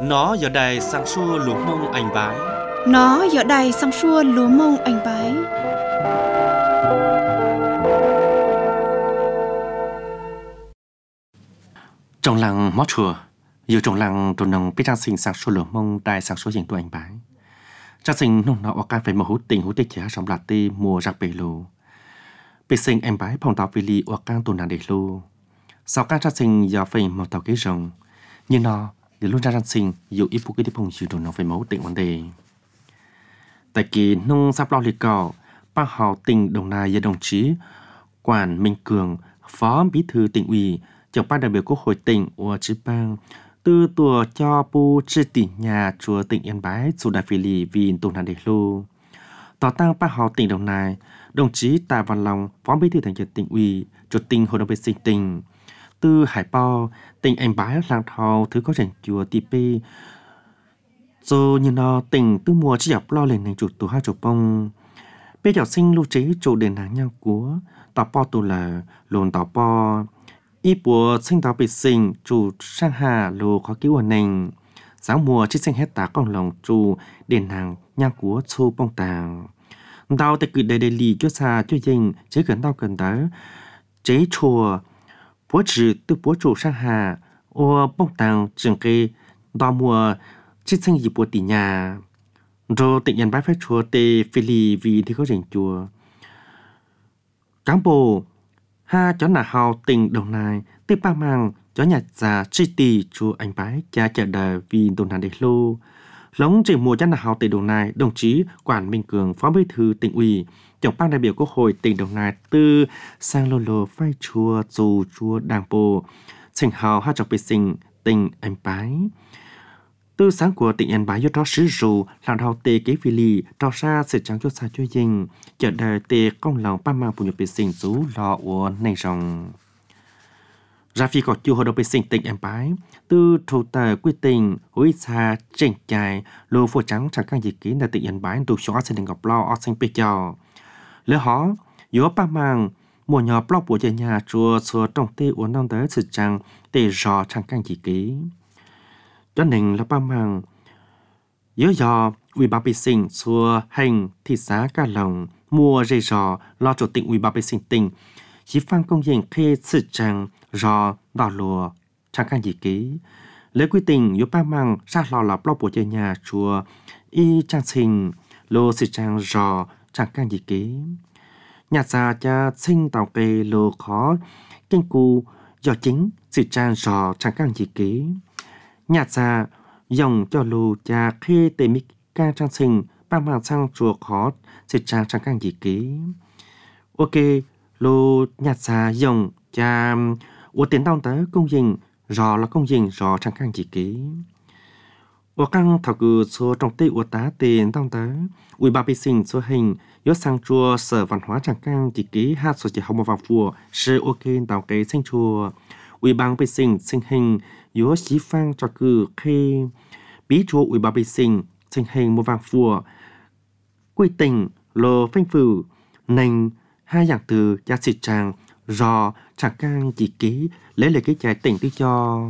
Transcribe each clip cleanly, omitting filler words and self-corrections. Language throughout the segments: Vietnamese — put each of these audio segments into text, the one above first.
Nó giờ đây sang xua lúa mông anh bái. Nó giờ đây sang xua lúa mông anh bái. Trong làng mót chùa, dù trong làng trồn nông biết trang sinh sang xua lúa mông đại sang xua dành tụi anh bái. Trang sinh nông nọ can phải một hút tình chế trong lạt tê mùa giặc bể lù. Bê sinh anh bái phòng tàu vì lì can tù nàn để lù. Sau can trang sinh giờ phải một tàu kế rồng. Nhưng nó để luôn ra trang sinh dù ít phụ cái đi phong dù trồn nông phải mẫu tình vấn đề. Tại kỳ nông sắp lo lì cỏ, bác họ tỉnh Đồng Nai và đồng chí Quản Minh Cường, Phó Bí thư tỉnh ủy, trưởng ban đại biểu Quốc hội tỉnh của Chí Bang, từ tùa cho bu tri tỉnh nhà chùa tỉnh Yên Bái, chủ đại phi lì vì tù nạn đề lưu. Tỏ tăng bác họ tỉnh Đồng Nai, đồng chí Tạ Văn Long, Phó Bí thư thành ủy tỉnh ủy, chủ tịch Hội đồng vệ sinh tỉnh, từ Hải Bao, tỉnh Yên Bái làng thầu thứ có rảnh chùa TP, rồi như nó tỉnh từ mùa chỉ dọc lo lên thành chủ tù hai chủ bông. Bây giờ sinh lưu trí chủ đền hàng nhau của tàu po tù là lồn tàu po. Ý bùa sinh tàu bị sinh chủ sang hà lô khó cứu ở nền. Sáng mùa chỉ sinh hết tá con lòng chủ đền hàng nhau của chô bông tàng. Tàu tại cử đề đề lì cho xa cho dình chế gần tàu gần đó. Chế chùa bố trừ từ bố chủ sang hà ô bông tàng trường kê tàu mùa chỉ sinh dịp bùa tỷ nhà. Rồi tỉnh Yên Bái phải chùa tê phê lì vì thì có rảnh chùa. Cán bộ ha chó nà hào tỉnh Đồng Nai tiếp ba mang chó nhạc già tri tì chùa Anh Bái cha chợ đời vì Đồng Nai để lô. Lống chỉ mùa chó nà hào tỉnh Đồng Nai, đồng chí Quản Minh Cường, Phó Bí thư tỉnh ủy, trưởng ban đại biểu Quốc hội tỉnh Đồng Nai từ sang lô lô phai chùa dù chùa Đàng Bồ, sinh hào hát chọc bê sinh tỉnh Anh Bái. Từ sáng của tỉnh Yên Bái do đó sử dụng làm đầu tê kế phi lì trao ra sự trắng cho xa cho dinh chợ đời tê công lòng ba mang phụ nhập bê sinh rú lọ của này rồng. Ra phi có chùa hội đồng bê sinh tỉnh Yên Bái từ thủ tờ quyết tình hối xa trình chạy lô phô trắng chẳng càng dịch ký là tỉnh Yên Bái tù xóa sẽ đình gặp lo ở xanh bê cho. Lỡ họ yếu ba mang mùa nhỏ blog của nhà chùa xua trong tê uống nông tới sự trắng tê rò chẳng càng dịch ký. Cho nên là ba mang nhớ do ủy ban bê sinh xua hành thị xã Ca Long mua dây rò lo chủ tịch ủy ban bê sinh tỉnh chỉ phan công dân khê sự trang rò đỏ lùa trang can dị ký lấy quy tình nhớ ba mang ra lò là blog của chơi nhà chùa y trang sinh lô sự trang rò trang can dị ký nhà già cha sinh tàu kê lô khó kinh cù do chính sự trang rò trang can dị ký nhà già dòng cho lù cha khê tê mít ca trang sinh ba mang sang chùa khó sự trang trang can dị ký ok lô nhà già dòng cha của tiền tông tới công dình rò là công dình rò trang can dị ký ở căn thảo cử số trong tây của tá tiền tông tới ủy ban bê sinh số hình yếu sang chùa sở văn hóa trang can dị ký hát số chỉ học một vào phùa sư ok tàu kế sinh chùa ủy ban bê sinh sinh hình yếu xí phang cho cử khi bí chúa ủy ban bê sinh sinh hình một vàng phùa quy tình lô phanh phử nành hai dạng từ gia sĩ trang rò trang can dị ký lấy lời cái trái tỉnh tư cho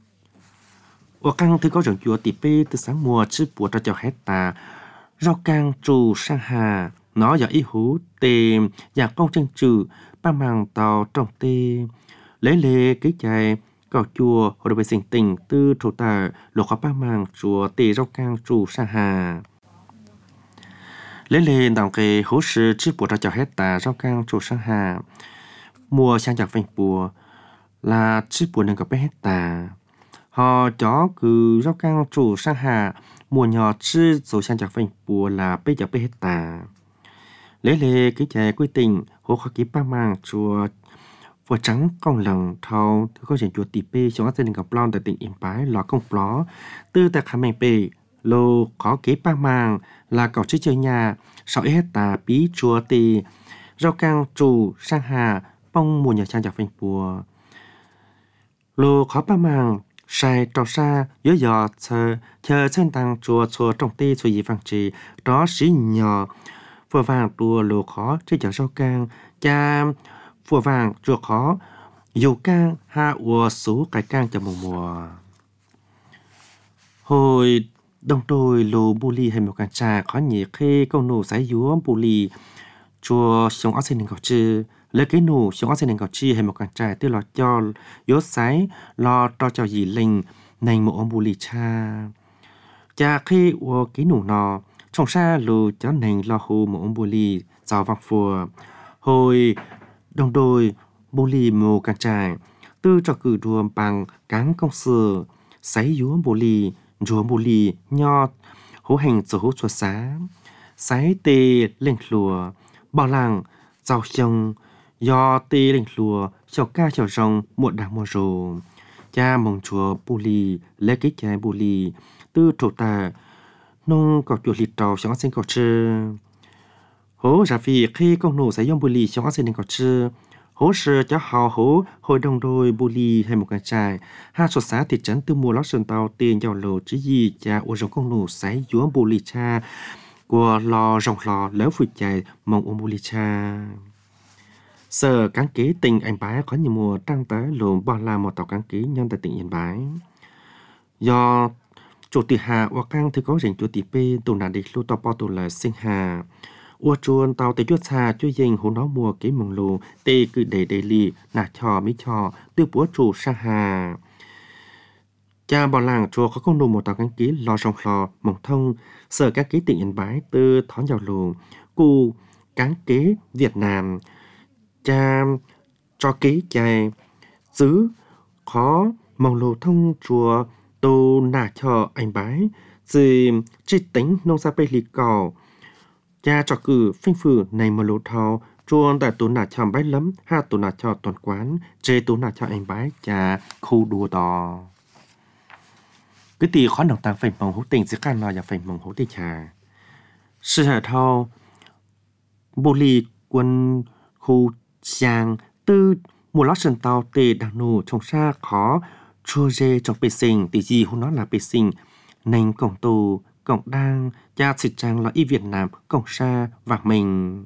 ở căn thứ có rộng chùa tỷ pê từ sáng mùa chứ bùa cho hết ta rau can trù sang hà nó giờ ý hú tê nhà công chân trừ ba màng tàu trong tê lấy lệ cái trái cầu chùa hội đồng vệ sinh tỉnh từ thủ tờ lục khó ba màng chùa tê rau can trù sang hà lấy lên đồng cái hỗ trợ chứ bùa cho hết ta rau can trù sang hà mùa sang chặt phanh bùa là chứ bùa nên gặp hết ta họ chó cứ rau can trù sang hà mùa nhỏ chứ rồi sang chặt phanh bùa là bây giờ hết ta lấy lên cái trái quy tình hỗ khó ký ba màng chùa vừa trắng con lần thâu thứ có chuyện chùa tì pê trong các gia đình gặp lon tại tỉnh Yên Bái lò công pló từ tại khám mệnh pê lô có kế ba màng là cầu chơi chơi nhà sáu hết tà bí chùa tì rau cang trù sang hà bông mùa nhà trang chặt phanh bùa lô khó ba màng sai trò xa dớ dò chờ trên tăng chùa chùa trong tê chùa gì vàng trì đó xí nhỏ vừa vàng đùa lô khó chơi chợ rau cang cha phùa vàng chùa khó dù cang ha ua số cái cang cho mùa hồi đồng đôi lô bù lì hay một căn trà khó nhỉ khi con nụ sái dúa bù lì chùa sống ở trên đỉnh cầu chư lấy cái nụ sống ở trên đỉnh cầu chi hay một căn trà tức là cho dúa sái lo cho gì linh này một ông bù lì cha khi của cái nụ nọ trong xa lù cho nên lo hồ một ông bù lì giàu vang phùa hồi đồng đôi bù lì một căn trà tư cho cử đùa bằng cán công sự sái dúa bù lì rùa bù lì nho hố hành sở hố chùa xá sái tê lên lùa bảo làng giàu chồng do tê lên lùa chào ca chào rong muộn đảng mùa rồ cha mong chùa bù lì lấy cái chai bù lì tư trổ tà nông cọc chuột lịt trầu trong sinh cọc chư hố giả vì khi con nổ sẽ dùng bù lì trong sinh cọc chư hố sơ cho họ hố hội đồng đôi bù lì hay một cái trại hai số xã thị trấn từ mùa lót sơn tàu tiền giàu lồ chỉ gì cha ô rồng con nổ sẽ dúa bù lì cha của lò rồng lò lỡ phụ chạy mong ô bù lì cha sở cán kế tình anh bái có nhiều mùa trăng tới lùm bỏ làm một tàu cán kế nhân tại tỉnh Yên Bái do chủ tịch hà và cang thì có rảnh chủ tịch p tụ nạn đi lưu tàu bao tụ là sinh hà ua chuồn tàu tới chuột xa chui dình hồ nó mùa kế mừng lù tê cứ để lì nạt trò mỹ trò tư búa chủ sa hà cha bảo làng chùa có con nụ một tàu cán ký lo sông lò mỏng thông sở các ký tỉnh Yên Bái từ thón giàu lù cu cán kế Việt Nam cha cho ký chạy xứ khó mong lù thông chùa tô nạt cho anh Bái gì chỉ tính nông gia bê lì cỏ cha cho cử phinh phử này mà lô thao chuông tại tủ nạt cho bái lắm ha tủ nạt cho toàn quán chê tủ nạt cho anh Bái cha khu đùa đò cái tì khó đồng tăng phải mong hữu tình sẽ can nói và phải mong hữu tình trà sự hệ thao bồ lì quân khu giang tư mùa lót sân tàu tê đằng nụ trong xa khó chua dê trong bê sinh tỷ gì hôn nó là bê sinh nành cổng tù cổng đang cha xịt trang là y Việt Nam cổng xa và mình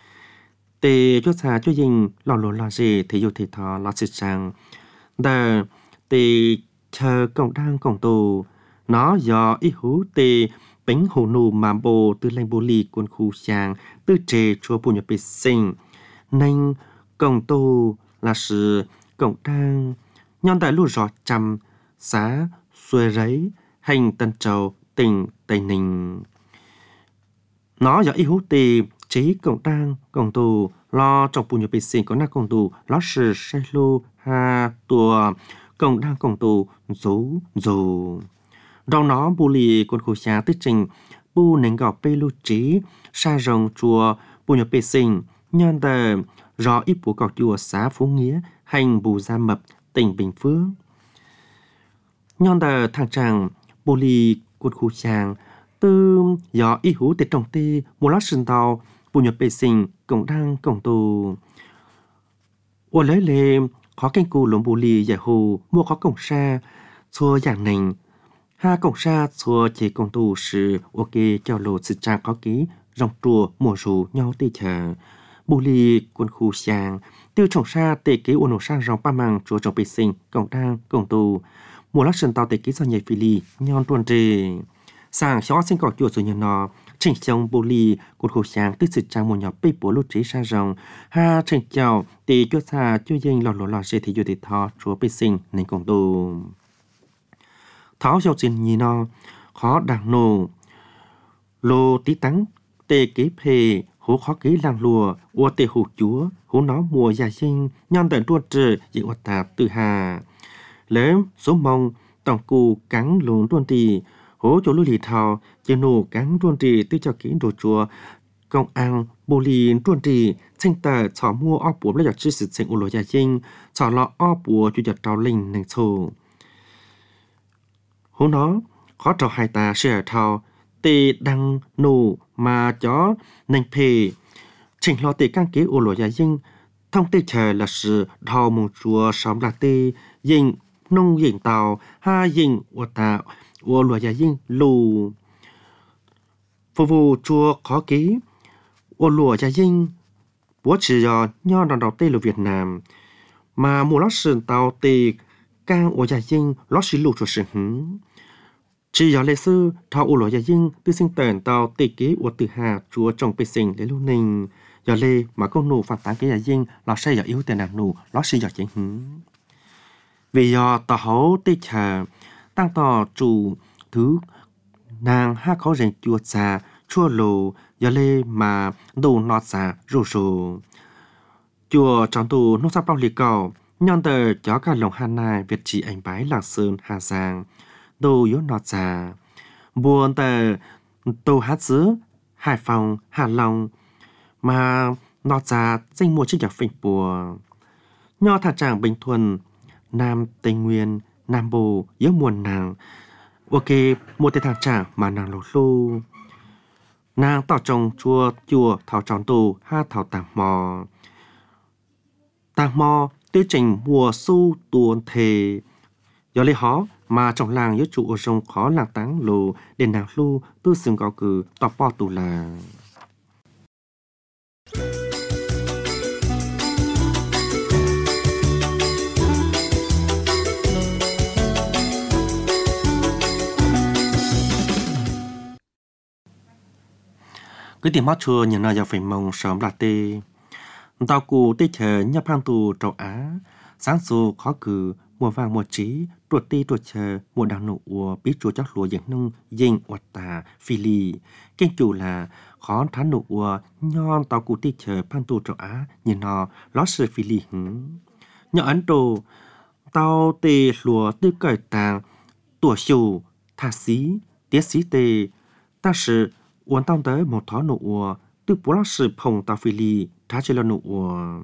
tê cho xa cho dình lò lò lò dê thì dù thì thò lò xịt trang đờ tê chờ cổng đang cổng tù nó do y hú tê bánh hồ nụ mà bồ từ lành bồ lì quân khu giang từ trề chua bù nhập bê sinh nành cổng tù là sự cổng đang nhon đại lũ rõ chăm xã xuôi rấy hành Tân Châu tỉnh Tây Ninh nó do y hú tì trí cổng đang cổng tù lo trong bù nhập bê sinh có na cổng tù lo sự sai lô ha tùa cổng đang cổng tù rú rù trong nó bù lì quân khu xá tích trình bù nền gạo bê lưu trí sa rồng chùa bù nhập bê sinh nhân tờ rõ ít bù cọc chùa xã Phú Nghĩa hành bù Gia Mập tỉnh Bình Phước nhân tờ thằng chàng bù lì quân khu xàng tư gió y hú tết trọng tê mùa lót sân tàu bù nhập bê sinh cổng đang cổng tù ô lấy lê khó canh cù lộn bù lì giải hồ mua khó cổng xa xua dạng nành ha cổng xa xua chế cổng tù sự ok cho lộ sự trang có ký rong trùa mùa rủ nhau tê chờ bù lì quân khu xàng tư trọng xa tê kế ôn nổ sang rong ba màng chùa trọng bê sinh cổng đang cổng tù mùa lót sân tàu tê kế do nhảy phi lì nhon tuần trề sang xó sinh cỏ chùa rồi nhờ nó trình chồng bồ lì quân khu sáng tích sự trang một nhỏ bê bố lút trí sa rồng ha trình chào tì chua xa chua dinh lò lò lò xe thì dù tì thọ chúa bê sinh nên công tù tháo giao xin nhì nó khó đảng nổ lô tí tắng tê kế phê hố khó kế làng lùa ua tê hủ chúa hố nó mùa già sinh nhon tận tuột trừ dị ua tạp từ hà lớn số mong tổng cù cắn lùn tuôn tì hố chỗ lưu lì thảo chế nổ cắn tuôn trì tư cho kỹ đồ chùa công ăn bồ lì tuôn trì sinh tờ chỏ mua ốc bùa lấy giọt chữ sự sinh ổ lô gia dinh chỏ lọ ốc bùa chú giọt trào linh nâng sổ hố nó khó trò hai ta sẽ thảo tê đăng nổ mà chó nâng phê trình lo tê căng kế ổ lô gia dinh thông tê chờ là sự thảo mong chùa xóm là tê dinh nông dinh tàu ha dinh ổ tạo ua lùa gia dinh lù phục vụ chùa khó ký ua lùa gia dinh bố chỉ do nho đòn đầu tê lù Việt Nam mà mùa lót sườn tàu tì càng ua gia dinh lót xí lù chùa sừng hứng chỉ giờ lịch sử thao u lối gia dinh tư sinh tần tàu tây kế của từ hà chúa trong bề sinh để lưu ninh giờ lê mà con nụ phản tán cái gia dinh nó sẽ giờ yếu tiền làm nụ nó sẽ giờ chính hứng vì giờ tàu hậu tây chờ tăng tàu chủ thứ nàng hát khó rèn chua xa chua lù giờ lê mà đồ nọt xa rù rù chùa trong tù nông sắp bao lì cầu nhon tờ cho cả lòng hà nai việt chỉ ảnh bái lạc sơn hà giang đồ yếu nọt xa buồn tờ tô hát dứa Hải Phòng Hà Long mà nọt xa danh mùa chiếc nhạc phình bùa nho thả tràng Bình Thuận Nam Tây Nguyên Nam Bộ yếu muôn nàng ok một tên thằng tràng mà nàng lột lu nàng tỏ trồng chùa thảo tròn tù ha thảo tàng mò tiêu trình mùa su tuôn thề do lấy hó mà trong làng yếu trụ ở trong khó làng táng lù để nàng lu tư xương cao cử tỏ po tù là cứ tìm mắt chua nhìn nào giờ phải mong sớm là tê tàu cụ tê chờ nhập hàng tù châu Á sáng số khó cử mùa vàng mùa trí tuột tê tuột chờ mùa đào nụ ua biết chùa chắc lúa dạng nung dinh oạt tà phi lì kinh chủ là khó thán nụ ua nhon tàu cụ tê chờ hàng tù châu Á nhìn nó lót sự phi lì hứng nhỏ Ấn Độ tàu tê lúa tư cởi tàng tủa xù thà xí tiết xí tê ta sự uốn tao tới một thó nụ ua từ bố lắc sự phồng tàu phi lì thá chơi là nụ ua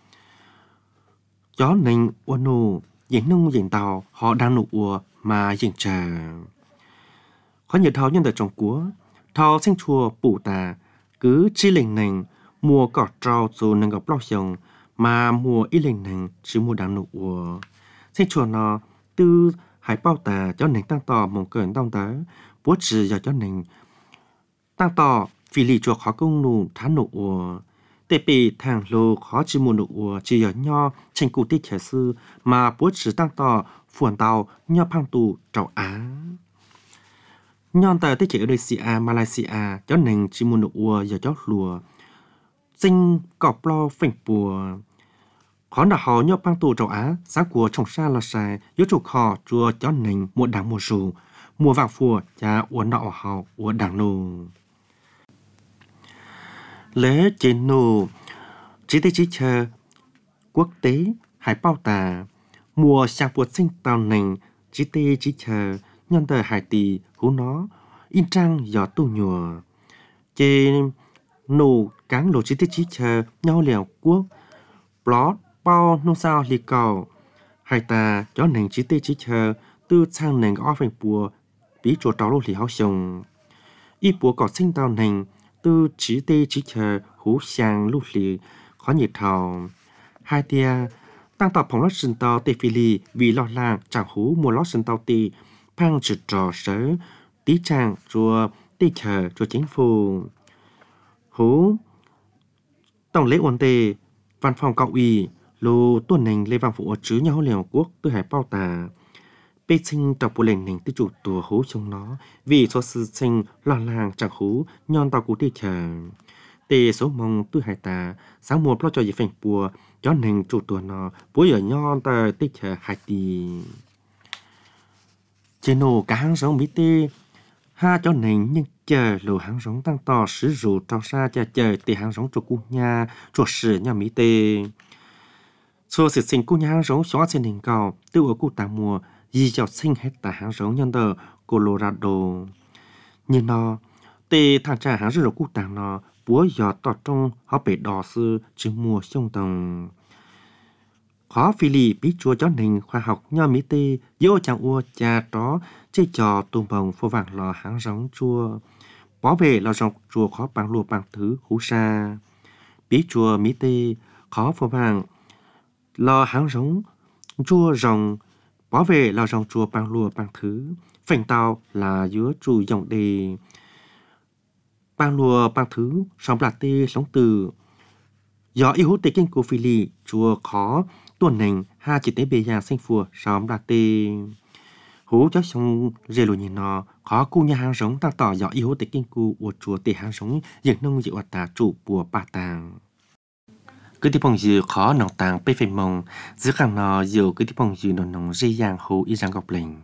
gió nình ua nụ diễn nung diễn tàu họ đang nụ ua mà diễn trà có nhiều tháo nhân tại trong cúa tháo sinh chùa bủ tà cứ chi lệnh nành mùa cỏ trao dù nâng gặp lau dòng mà mùa y lệnh nành chỉ mùa đang nụ ua sinh chùa nó từ hải bao tà cho nành tăng tỏ mong cơn tông tới bố trì giờ cho nành tăng tỏ phi lì chùa khó công nụ thán nụ ua tệ bị thằng lô khó chỉ mùa nụ ua chỉ ở nho tranh cụ tích khả sư mà bố trì tăng tỏ phuồn tàu nho phang tù châu Á nhon tờ tích khả Indonesia Malaysia cho nành chỉ mùa nụ ua giờ cho lùa sinh cọp lo phình bùa khó là họ nhóc băng tù châu Á giá của trồng xa là sai yếu chủ kho chùa cho nành mùa đảng mùa rù mùa vàng phùa cha uốn nọ họ uốn đảng nù lễ trên nù chỉ tế chỉ chờ quốc tế hải bao tà mùa sang buộc sinh tàu nành chỉ tế chỉ chờ nhân tờ hải tỷ hú nó in trang gió tu nhùa trên nù cáng lộ chỉ tế chỉ chờ nhau liều quốc blog bao nông sao lì cầu hải tà cho nành chỉ tế chỉ chờ tư sang nành ở phèn bùa bí chỗ tàu lô lì háo sông y bùa cỏ sinh tàu nành tư chỉ tê chỉ chờ hú sang lúc lì khó nhiệt thầu hai tia tăng tập phòng lót sinh tàu tê phi lì vì lo làng chẳng hú mua lót sinh tàu tê phang trực trò sở tí trang chùa tê chờ chùa chính phủ hú tổng lễ ổn tê văn phòng cao ủy lô tuần nành lê văn phụ chứ nhau liều quốc tư hải bao tà bê sinh tàu bộ lệnh nành tư chủ tùa hú trong nó vì số sư sinh lo làng chẳng hú nhon tàu cú tê chờ tê số mong tư hải tà sáng mùa lo cho dịp phành bùa cho nành chủ tùa nó bối ở nhon tàu tê chờ hai tì trên nổ cả hàng sống mỹ tê ha cho nành nhưng chờ lô hàng sống tăng to sử dụng trao xa chờ tê hàng sống cho cu nhà cho sử nhà mỹ tê số sự sinh cu nhà hàng sống xóa trên đỉnh cầu tư ở cu tà mùa dì dạo sinh hết tại hàng sống nhân tờ Colorado như nó tê thằng cha hàng rất cụ tàng nó búa giọt tọt trong họ bể đỏ sư chứ mùa sông tầng khó phi lì bí chùa cho nền khoa học nho mỹ tê dỗ chàng ua cha đó chơi trò tùm bồng phô vàng lò hàng sống chua bỏ về lò rộng chùa khó bằng lùa bằng thứ hú xa bí chùa mỹ tê khó phô vàng lò hàng sống chua rồng bỏ về là dòng chùa bằng lùa bằng thứ phành tàu là giữa chùa dòng đề bằng lùa bằng thứ sống là tê sống từ do ý hút tê kinh của phi lì chùa khó tuần nành ha chỉ tế bề nhà sinh phùa sống là tê hú cho xong rê lùi nhìn nó khó cu nhà hàng sống ta tỏ dọ yếu tế kinh cu của chùa tế hàng sống dựng nông dự ta trụ bùa bà tàng cứ tí bông dư khó nòng tàng bê phê mông giữa khẳng nó dù cứ tí bông dư nòng dây giang hồ y giang gọc lệnh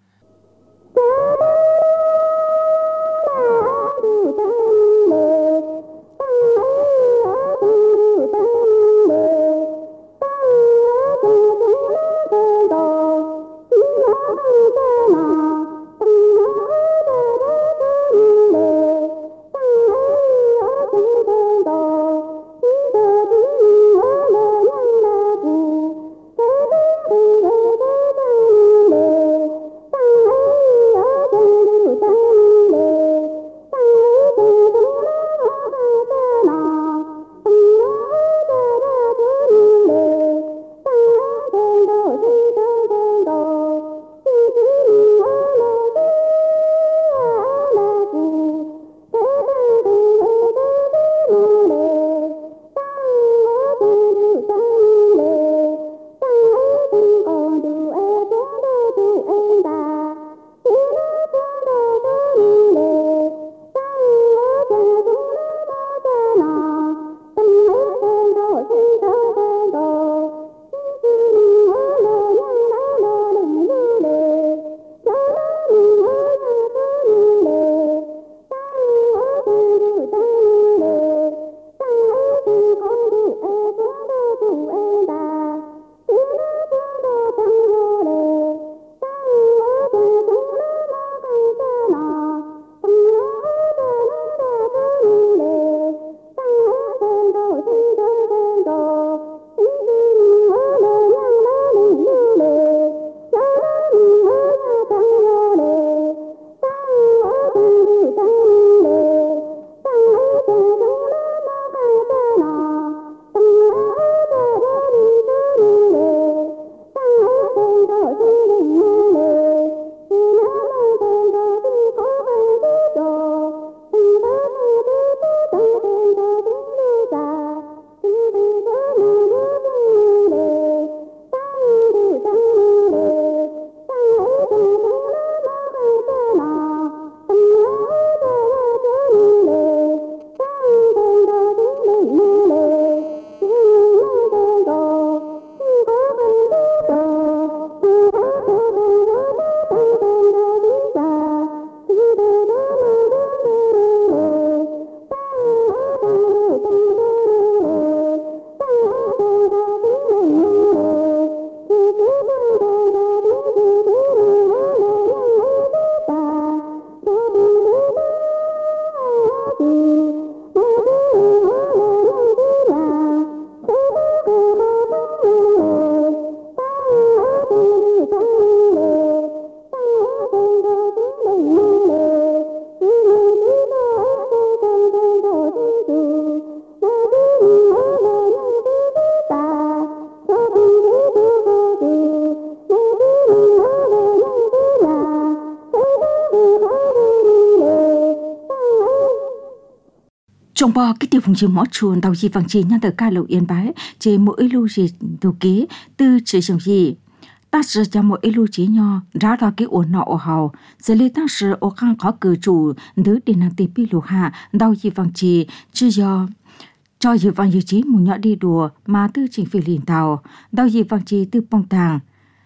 trong bò cái tiêu phùng chỉ mỏ chuồn tàu gì vàng chỉ nhăn tờ ca lầu yên bái chế mỗi lưu gì đồ kế tư chỉ trong gì ta sẽ cho mỗi lưu chỉ nho ra đó cái ổn nọ hào giờ lấy ta sẽ ở khang khó cử chủ đứa đi năng tìm pi lù hạ tàu gì vàng chỉ chưa do cho gì vàng gì chỉ muốn nhỏ đi đùa mà tư chỉnh phi liền tàu tàu gì vàng chỉ tư bông tàng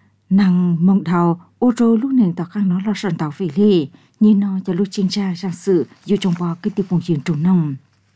nàng mong thầu ô tô lúc này tàu khang nó là sân tàu phi li nhìn nó cho lúc chính tra sang sự dù trong bò cái tiêu phùng chỉ trùng nông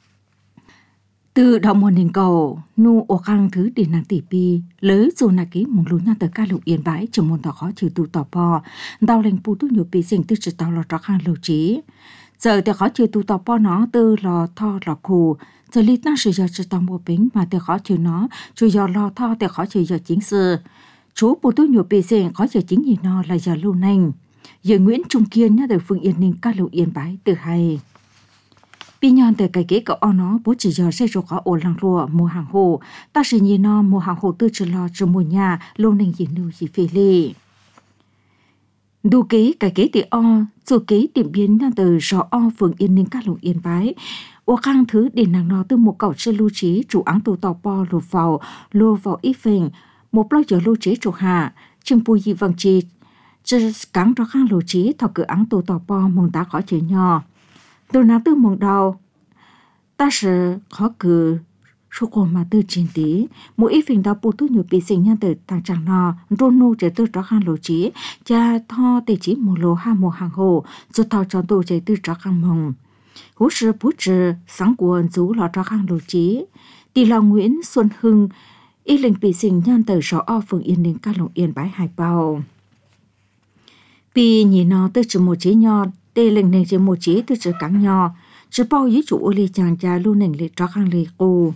từ đầu mùa nền cầu nu ô khang thứ để nàng tỷ pi lấy dù là cái mùng lúa nhang tới ca lục yên bãi trong môn tàu khó trừ tụ tàu po đào lệnh pu tu nhiều pi dình từ trừ tàu lò trọ khang lầu trí giờ thì khó trừ tụ tàu po nó từ lò tho lò khù giờ lý ta sử dụng trừ tàu mua bánh mà thì khó trừ nó trừ giờ lò tho thì khó trừ giờ chính sự chú pu tu nhiều pi dình khó trừ chính gì nó là giờ lưu nành giờ Nguyễn Trung Kiên nhá từ Phương Yên Ninh ca lục yên bãi từ hay Pi nhon từ cái kế cậu nó bố chỉ giờ sẽ rồi có ổ lăng lụa mua hàng hồ ta sẽ nhìn nó mua hàng hồ tư chỉ lo cho mua nhà lâu nên gì nuôi gì phê lì đủ kế cái kế thì dù kế điểm biến nhon từ rõ Phường Yên Ninh các lục yên bái ô khang thứ để nàng nó từ một cậu sẽ lưu trí chủ áng tù tàu po lô vào ít phèn một bao giờ lưu trí chủ hạ chừng bùi gì vàng chi chỉ cắn cho khang lộ trí thọ cửa áng tù tỏ bò mong ta khó chơi nhỏ từ nào từ mong đầu ta sẽ khó cử số còn mà từ trên tí mỗi ít phình đào bù tu nhiều bị sinh nhân từ tăng trạng nọ rôn nu chế từ cho khang lộ trí cha tho tê chỉ một lô ha một hàng hồ rồi thọ chọn tu chế từ cho khang mong hú sư bút trừ sáng cuốn chú lọ cho khang lộ trí tỷ là Nguyễn Xuân Hưng y lệnh bị sinh nhân từ rõ o phường Yên Ninh ca Long Yên bãi Hải Bao vì nhìn nó từ chữ một chế nho tê lệnh này chế một chế từ chữ cắn nho chỉ bao ý chủ ô lì chàng cha luôn nền lệ cho khang lì cô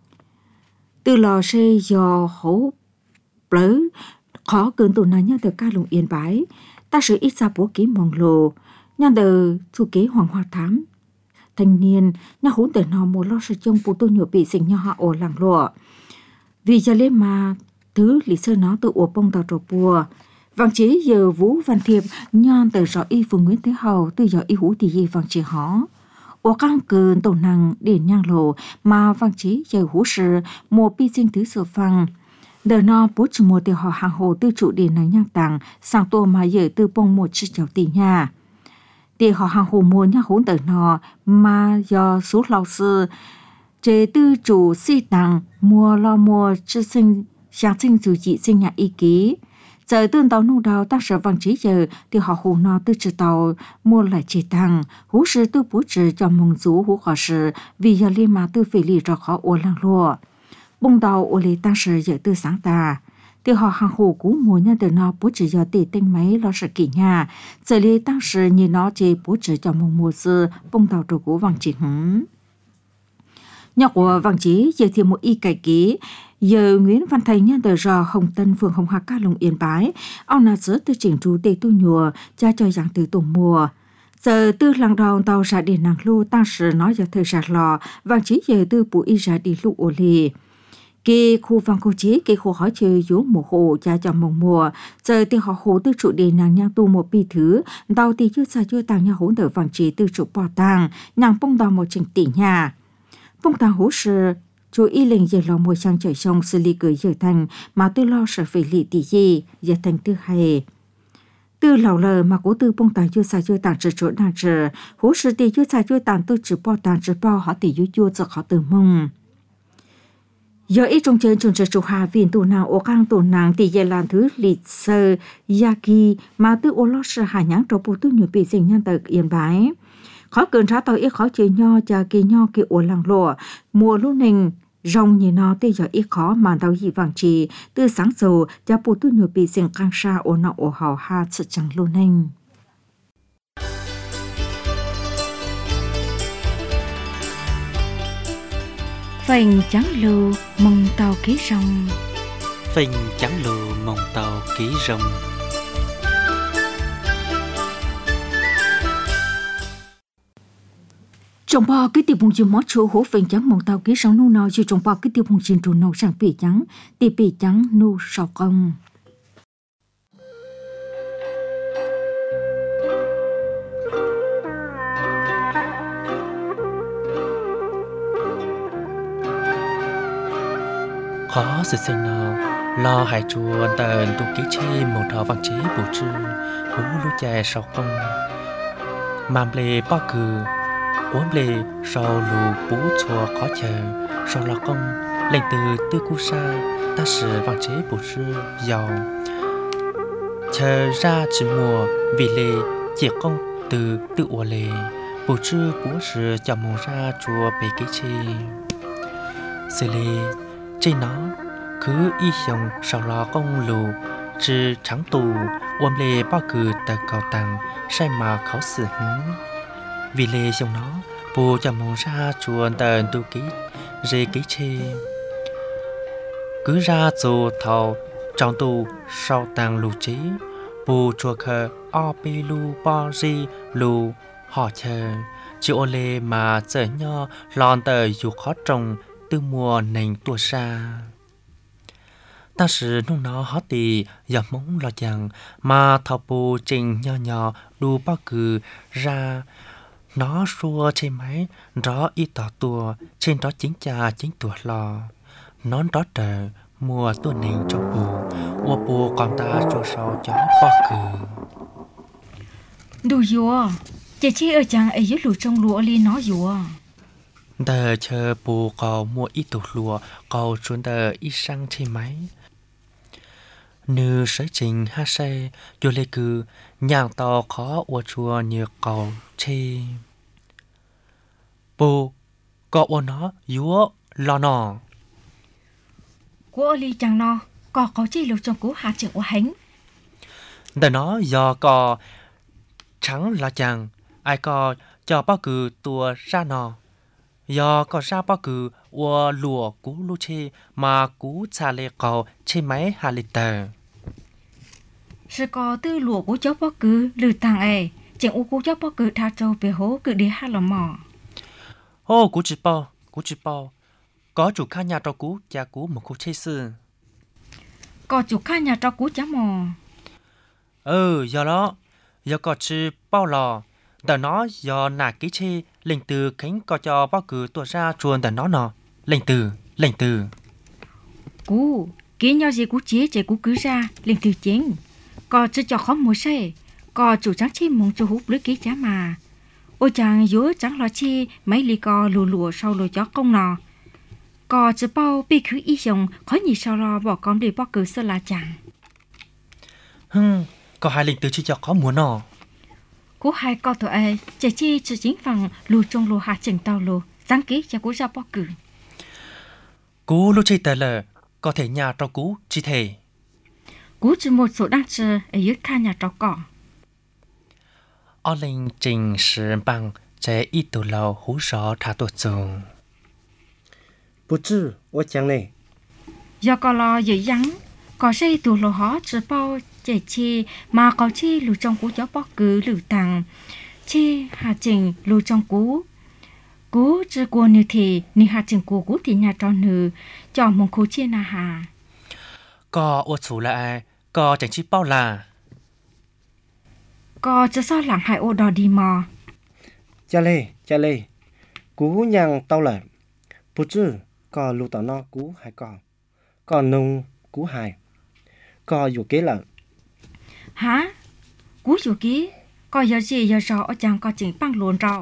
từ lò xây do hổ blớ khó cơn tụ này nhân từ ca Long Yên bãi ta sử ít ra bố ký mong lồ nhân từ thu kế hoàng hoa thám thanh niên nhà hỗn từ nó một lo sự trong phụ tôi nhiều bị sinh nhau họ ở làng lụa vì giờ lên mà thứ lý sơ nó từ ổ bông tàu trộn bùa vàng chế giờ Vũ Văn Thiệp nhon từ rõ y phường Nguyễn Thế Hầu từ giờ y hú thì gì vàng chế họ ổ căng cơn tổ năng điển nhang lộ mà vàng chế giờ hú sự một bi sinh thứ sửa phăng đời nó bố chỉ một từ họ hàng hồ từ trụ điển năng nhang tàng sang tô mà giờ từ bông một chiếc chảo tì nhà thì họ hàng hồ mua nhá hỗn từ nó mà do số lao sư chế tư chủ si tàng mua lo mua chữ sinh sáng sinh chủ trị sinh nhà y ký giờ tương tàu nung đào ta sợ vàng trí giờ thì họ hồ nó tư trừ tàu mua lại chế tăng hú sư tư bố trừ cho mong chú hú khó sư vì giờ liên mà tư phê lì cho khó ô lăng lùa bông tàu ô lì ta sợ giờ tư sáng ta thì họ hàng hồ cú mua nhân từ nó bố trừ giờ tỷ tinh mấy lo sợ kỹ nhà giờ lì ta sợ như nó chế bố trừ cho mong mua sư bông tàu trù cú vàng trí hứng nhà của vàng trí giờ thêm một y cải ký giờ Nguyễn Văn Thành nhân từ rò Hồng Tân phường Hồng Hà ca Long Yên bái ông là sớ từ chỉnh chú tê tu nhùa cha cho dạng từ tổ mùa giờ từ làng đầu tàu ra điện nàng lô ta sử nói giờ thời ra lò vàng trí giờ từ bụi y ra đi lụ ổ lì kê khu vàng cô chí kê khu hỏi chơi dỗ một hồ cha cho mong mùa giờ thì họ hồ từ trụ điện nàng nhang tu một bi thứ đào thì chưa xa chưa tàng nhà hỗn đỡ vàng trí từ trụ bò tàng nàng bông đào một trình tỷ nhà bông tàng hỗ sư chú y lệnh giờ lo mùa sang trời sông xử lý cười giờ thành mà tôi lo sợ phải lì tỷ gì giờ thành tư hay tư lầu lờ mà cố tư bông tàng chưa xa chưa tàng trở chỗ nàng trở hỗ sư tỷ chưa xa chưa tàng tôi chỉ bò tàng chỉ bò họ tỷ chưa cho họ từ mông giờ ít trong chơi trường chủ hà viên tù nàng ô cang tù nàng tỷ giờ làm thứ lịch sơ yaki mà tư ô lo sợ hà nhãn trâu bù tư nhiều bị sinh nhân tờ yên bái khó cơn ra tàu ít khó chơi nho cha kỳ nho kỳ ổ làng lụa mùa lúc nình rong như nó tê giờ ít khó mà tàu dị vàng trì từ sáng sầu cha bù tư nhiều bị sinh căng xa ổ nọ ổ hào ha sự chẳng luôn nình phành trắng lù mong tàu ký rong phình trắng lù mong tàu ký rong trong bao cái tiêu bùng chim mót chua hổ phèn trắng mong tàu ký rong nu nọ chứ trong bao cái tiêu bùng chim trù nâu sang bì trắng nu sào công khó sự sinh nào lo hại chuồn tần tu ký chi một thọ văn chí bù trư hú lú chè sào công màm lê bao cừ uống lê sào lù bú chùa khó chờ sào lò công lệnh từ tư cu sa ta sử văn chí bù trư giàu chờ ra chỉ mùa vì lê chỉ công từ tự ủa lê bù trư bú sử cho mùa ra chùa bề ký chi xử lý trên nó cứ y hiong sau lo công lù chứ trắng tù ôm lê bao cừ tờ cầu tàng sai mà khó xử hứng vì lê xong nó bù cho mong ra chuồn tờ tu ký rê ký chê cứ ra dù thầu trong tù sau tàng lù trí bù chùa khờ o pi lu bo ri lù họ chờ chứ ô lê mà giờ nho lon tờ dù khó trồng từ mùa nền tua xa ta sử nung nó hót tì giờ mong lo chẳng mà thọ bù trình nhỏ nhỏ đu bao cừ ra nó xua trên máy rõ y tỏ tua trên đó chính cha chính tuổi lo nón đó trời mùa tua nền trong bù 我不讲他做手脚不cứ đủ dùa chị chi ở chàng ấy dưới lụt trong lúa li nó dùa đờ chờ bù cậu mua ít tủ lúa cậu chuẩn đờ ít sang chi máy nữ sấy trình ha xe vô lê cư nhàng tàu khó ua chùa như cậu chi bù cậu ua nó dúa lo nọ của li chàng nó có chi lụt trong cú hạt chừng của hánh đờ nó do cò trắng là chàng ai có cho bao cử tua ra nọ do có ra bao cử ua lùa cú lu chi mà cú xa lê cậu chi máy hà lì tờ sẽ có tư lụa của cháu bó cứ lử tàng ấy chẳng u của cháu bó cứ tha trâu về hố cứ đi hát là mỏ ô cú chỉ bao có chủ khá nhà cho cú cha cú một cú chê sư có chủ khai nhà cho cú chá mò do đó do có chỉ bao lò đờ nó do nà ký chi lệnh từ cánh có cho bao cử tua ra chuồn đờ nó nọ lệnh từ cú kỹ nhau gì cú chế chạy cú cứ ra liền từ chính có chỉ cho khó mua xe có chủ trắng chi mong cho hút lưới ký chá mà ôi chàng dối trắng lo chi mấy ly co lùa sau lùa chó công nọ có chỉ bao bị cứ y dùng khỏi nhị sau lo bỏ con đi bao cử sơ là chàng có hai lệnh từ chỉ cho khó muốn nọ cú hai con tụi ấy chạy chi chỉ chính phần lùa trong lùa hạ chừng tàu lùa sáng ký cho cú ra bao cử cú lúc chơi tờ lờ có thể nhà cho cú chỉ thể cú chỉ một số đang chờ ở dưới kha nhà trọ cỏ ở lệnh trình sử bằng chế ít tù lầu hú rõ thả tuột dùng 不知我讲呢 do có lo dữ dắng có xây tù lò hó chỉ bao chạy chi mà có chi lù trong cú chó bó cứ lù tàng chi hạ trình lù trong cú chỉ của nữ thì nữ hạ trình của cú thì nhà trò nữ cho một khu chia na hà có ô chủ là ai có chẳng chỉ bao là có chỉ sao lặng hại ô đò đi mò cha lê cú nhang tao lại 不知 có lù tao nó cú hay có nung cú hay có dù kế là hả cú dù ký có giờ gì giờ rõ ở chẳng có chỉnh băng luôn rồi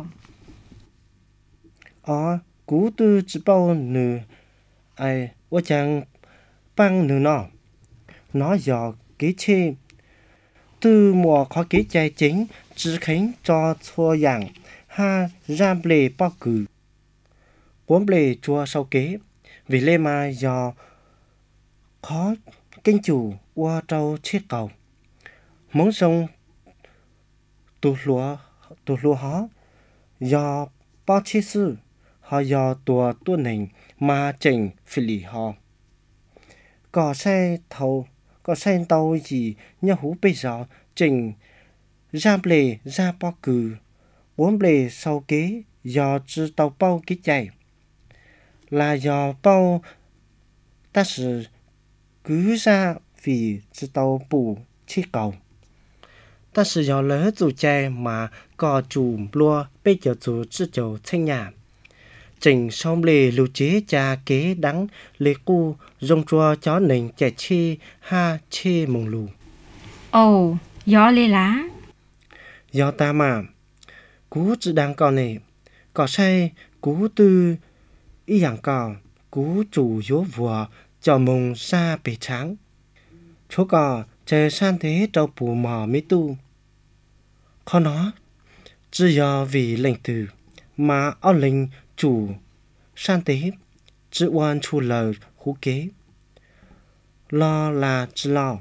cú tư chỉ bao nữ ai ở chẳng băng nữ nó giờ kế chê từ mùa khó kế chạy chính chỉ khánh cho xua dạng ha ram lề bao cử bốn lề chua sau kế vì lê mà do khó kinh chủ qua trâu chết cầu món sông tụt lúa hó do bao chết sư họ do tua nền mà chỉnh phi lì họ có xe tàu gì như hú bây giờ chỉnh ra lề ra bao cử bốn lề sau kế do chỉ tàu bao cái chạy là do bao ta sử cứ ra vì chỉ tàu bù chi cầu ta sử do lỡ chủ chạy mà có chủ lúa bây giờ chủ chỉ chủ thanh nhà chỉnh xong lề lưu chế cha kế đắng lề cu dùng chua chó nền chạy chi ha chi mông lù gió lê lá do ta mà cú chỉ đang còn này có say cú tư ý dạng cò cú chủ yếu vừa cho mông xa bể trắng chỗ cò chờ san thế trâu bù mò mỹ tu khó nó chỉ do vì lệnh từ mà ở lệnh chủ san tế chỉ oan chu lời hú kế lo là chỉ lo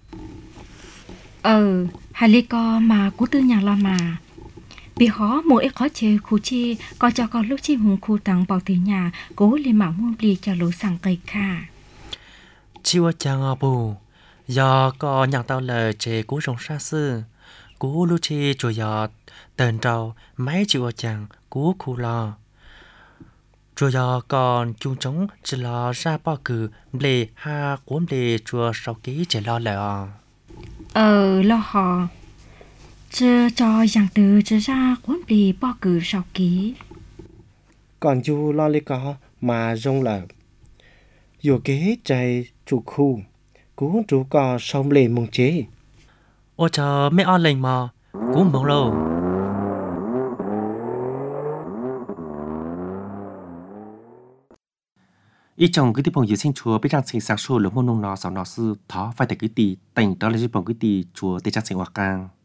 hai lê co mà cú tư nhà lo mà bị khó mỗi ít khó chơi khu chi có cho con lúc chi hùng khu tặng bảo từ nhà cố lên mạng mua bì cho lũ sẵn cây kha chiêu chàng bù do có nhạc tao lời chế cú rong xa sư cú lúc chi chùa giọt tờn trâu mấy chiêu chàng cú khu lo chùa giọt còn chung trống chỉ lo ra bao cử bề ha cuốn bề chùa sau ký chỉ lo lợ lo họ chưa cho dạng từ chưa ra cuốn bì bao cử sau ký còn du lo lê có mà rong lợ dù kế chạy chủ khu cú chủ có xong lệ mong chế ô chờ mấy on lệnh mà cũng mong lâu ý chồng cái tiếp bằng dự sinh chùa biết rằng sinh sáng sủa lúc môn nông nó sau nó sư thó phải tại cái tì tỉnh đó là dự bằng cái tì chùa tê chắc sinh hoạt càng